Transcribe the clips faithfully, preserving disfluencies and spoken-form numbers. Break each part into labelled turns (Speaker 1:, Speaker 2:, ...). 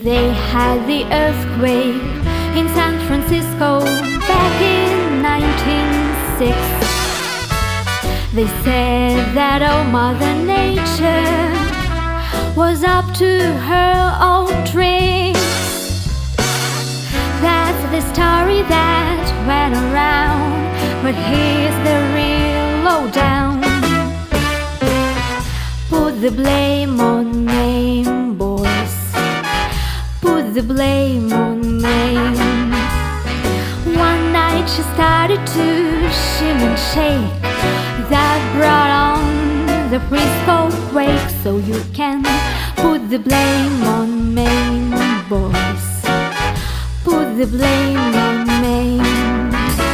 Speaker 1: They had the earthquake in San Francisco back in nineteen oh six. They said that old Mother Nature was up to her old tricks. That's the story that went around, but here's the real lowdown. Put the blame on Maine, boys. Put the blame on Maine. One night she started to shimmy and shake. That brought on the Frisco quake. So you can put the blame on Maine, boys. Put the blame on Maine.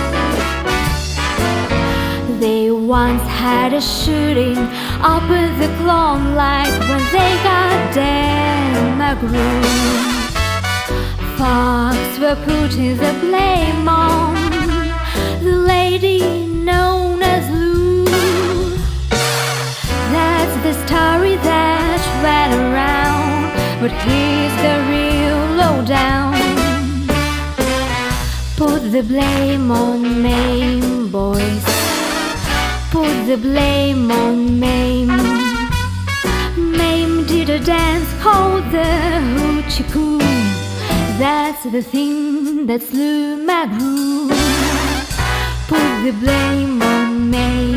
Speaker 1: They once had a shooting up at the Klondike when they got Dan McGrew. Fox were putting the blame on the lady known as Lou. That's the story that went around, but here's the real lowdown. Put the blame on Maine, boys. Put the blame on Maine. Maine did a dance called the Hoochie Coo. That's the thing that slew McGrew. Put the blame on Maine.